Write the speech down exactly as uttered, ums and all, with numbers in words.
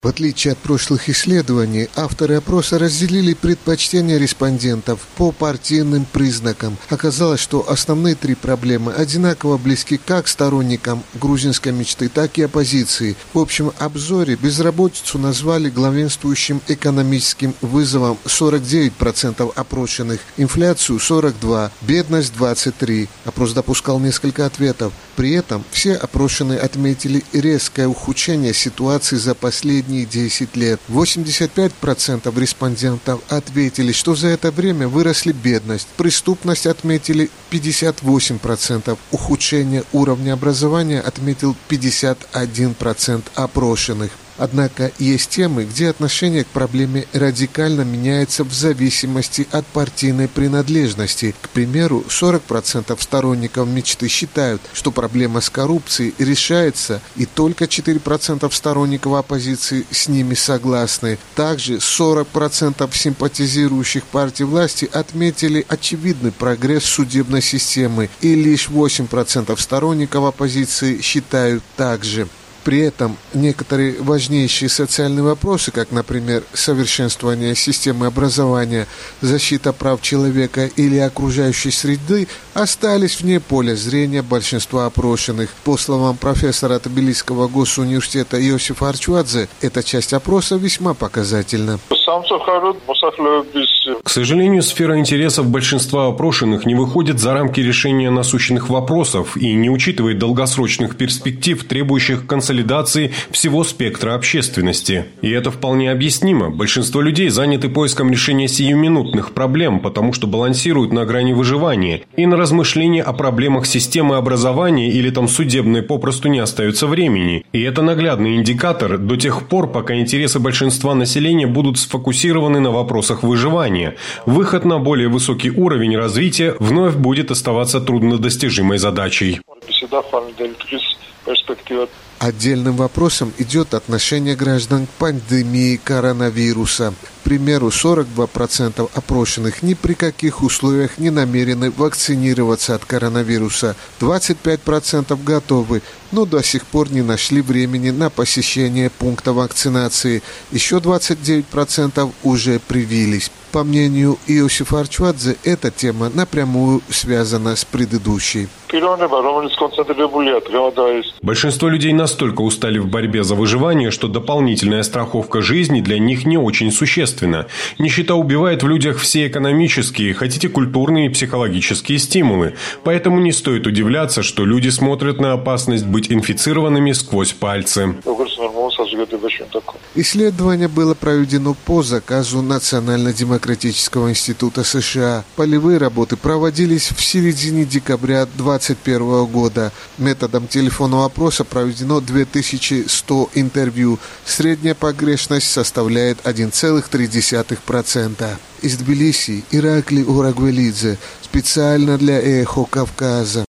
В отличие от прошлых исследований, авторы опроса разделили предпочтения респондентов по партийным признакам. Оказалось, что основные три проблемы одинаково близки как сторонникам грузинской мечты, так и оппозиции. В общем обзоре безработицу назвали главенствующим экономическим вызовом сорок девять процентов опрошенных, инфляцию сорок два процента, бедность двадцать три процента. Опрос допускал несколько ответов. При этом все опрошенные отметили резкое ухудшение ситуации за последние десять лет. восемьдесят пять процентов респондентов ответили, что за это время выросли бедность. Преступность отметили пятьдесят восемь процентов. Ухудшение уровня образования отметил пятьдесят один процент опрошенных. Однако есть темы, где отношение к проблеме радикально меняется в зависимости от партийной принадлежности. К примеру, сорок процентов сторонников мечты считают, что проблема с коррупцией решается, и только четыре процента сторонников оппозиции с ними согласны. Также сорок процентов симпатизирующих партии власти отметили очевидный прогресс судебной системы, и лишь восемь процентов сторонников оппозиции считают так же. При этом некоторые важнейшие социальные вопросы, как, например, совершенствование системы образования, защита прав человека или окружающей среды, остались вне поля зрения большинства опрошенных. По словам профессора Тбилисского госуниверситета Иосифа Арчвадзе, эта часть опроса весьма показательна. К сожалению, сфера интересов большинства опрошенных не выходит за рамки решения насущных вопросов и не учитывает долгосрочных перспектив, требующих консолидации всего спектра общественности. И это вполне объяснимо. Большинство людей заняты поиском решения сиюминутных проблем, потому что балансируют на грани выживания, и на размышления о проблемах системы образования или там судебной попросту не остается времени. И это наглядный индикатор до тех пор, пока интересы большинства населения будут сфокусированы на вопросах выживания. Выход на более высокий уровень развития вновь будет оставаться труднодостижимой задачей. Отдельным вопросом идет отношение граждан к пандемии коронавируса. К примеру, сорок два процента опрошенных ни при каких условиях не намерены вакцинироваться от коронавируса. двадцать пять процентов готовы, но до сих пор не нашли времени на посещение пункта вакцинации. Еще двадцать девять процентов уже привились. По мнению Иосифа Арчвадзе, эта тема напрямую связана с предыдущей. Большинство людей настолько устали в борьбе за выживание, что дополнительная страховка жизни для них не очень существенна. Нищета убивает в людях все экономические, хотите культурные и психологические стимулы. Поэтому не стоит удивляться, что люди смотрят на опасность быть инфицированными сквозь пальцы. Исследование было проведено по заказу Национально-демократического института США. Полевые работы проводились в середине декабря две тысячи двадцать первого года. Методом телефонного опроса проведено две тысячи сто интервью. Средняя погрешность составляет один целых три десятых процента. Из Тбилиси Иракли Урагвелидзе. Специально для Эхо Кавказа.